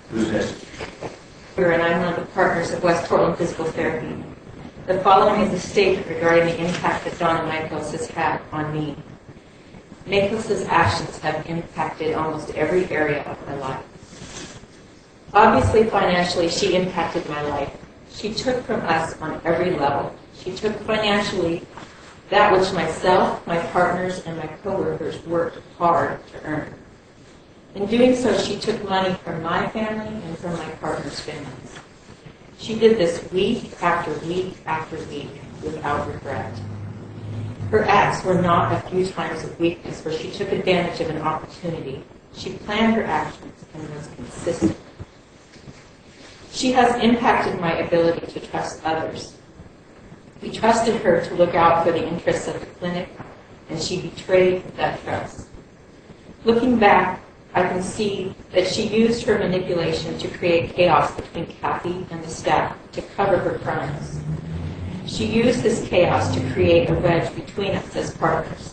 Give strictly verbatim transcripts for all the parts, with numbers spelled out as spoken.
Who's next? And I'm one of the partners of West Portland Physical Therapy. The following is a statement regarding the impact that Donna Michaels has had on me. Michaels' actions have impacted almost every area of my life. Obviously, financially, she impacted my life. She took from us on every level. She took financially that which myself, my partners, and my coworkers worked hard to earn. In doing so, she took money from my family and from my partner's families. She did this week after week after week without regret. Her acts were not a few times of weakness where she took advantage of an opportunity. She planned her actions and was consistent. She has impacted my ability to trust others. We trusted her to look out for the interests of the clinic, and she betrayed that trust. Looking back, I can see that she used her manipulation to create chaos between Kathy and the staff to cover her crimes. She used this chaos to create a wedge between us as partners.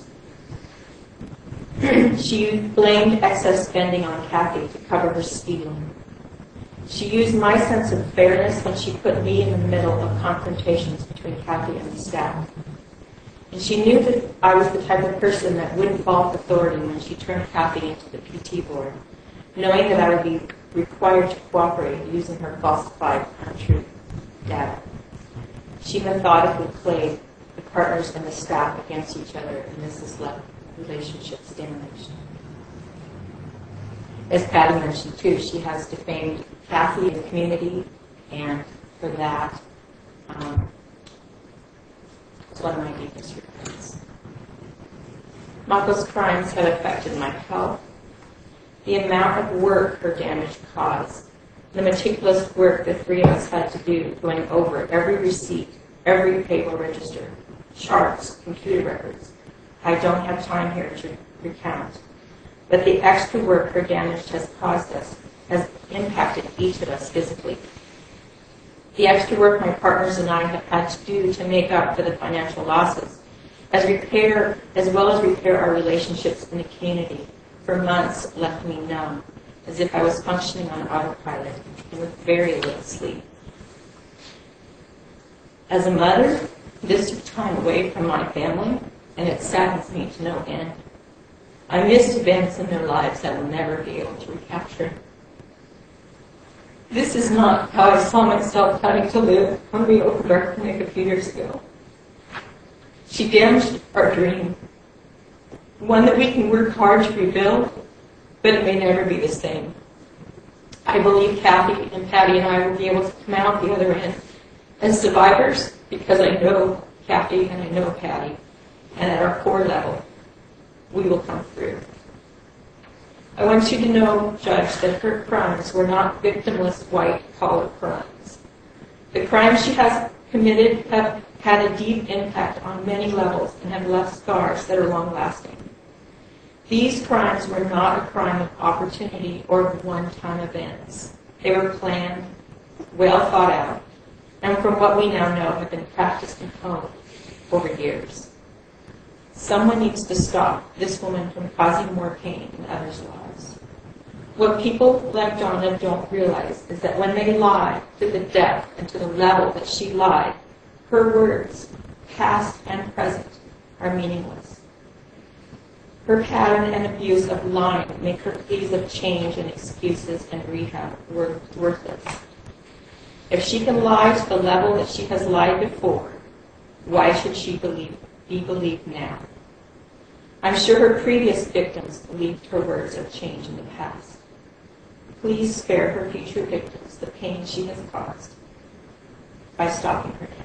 She blamed excess spending on Kathy to cover her stealing. She used my sense of fairness when she put me in the middle of confrontations between Kathy and the staff. And she knew that I was the type of person that wouldn't balk authority when she turned Kathy into the P T board, knowing that I would be required to cooperate using her falsified, untrue data. She methodically played the partners and the staff against each other, and this has left relationship stimulation. As Patty mentioned too, she has defamed Kathy in the community, and for that, um, it's one of my deepest regrets. Mako's crimes have affected my health, the amount of work her damage caused, the meticulous work the three of us had to do going over every receipt, every payroll register, charts, computer records. I don't have time here to recount, but the extra work her damage has caused us has impacted each of us physically. The extra work my partners and I have had to do to make up for the financial losses, as repair, as well as repair our relationships in the community, for months left me numb, as if I was functioning on autopilot and with very little sleep. As a mother, this took time away from my family, and it saddens me to no end. I missed events in their lives that will never be able to recapture. This is not how I saw myself having to live when we opened our clinic a few years ago. She damaged our dream, one that we can work hard to rebuild, but it may never be the same. I believe Kathy and Patty and I will be able to come out the other end as survivors because I know Kathy and I know Patty, and at our core level, we will come through. I want you to know, Judge, that her crimes were not victimless white-collar crimes. The crimes she has committed have had a deep impact on many levels and have left scars that are long-lasting. These crimes were not a crime of opportunity or one-time events. They were planned, well thought out, and from what we now know have been practiced and honed over years. Someone needs to stop this woman from causing more pain in others' lives. What people like Donna don't realize is that when they lie to the depth and to the level that she lied, her words, past and present, are meaningless. Her pattern and abuse of lying make her pleas of change and excuses and rehab worthless. If she can lie to the level that she has lied before, why should she believe, be believed now? I'm sure her previous victims believed her words of change in the past. Please spare her future victims the pain she has caused by stopping her now.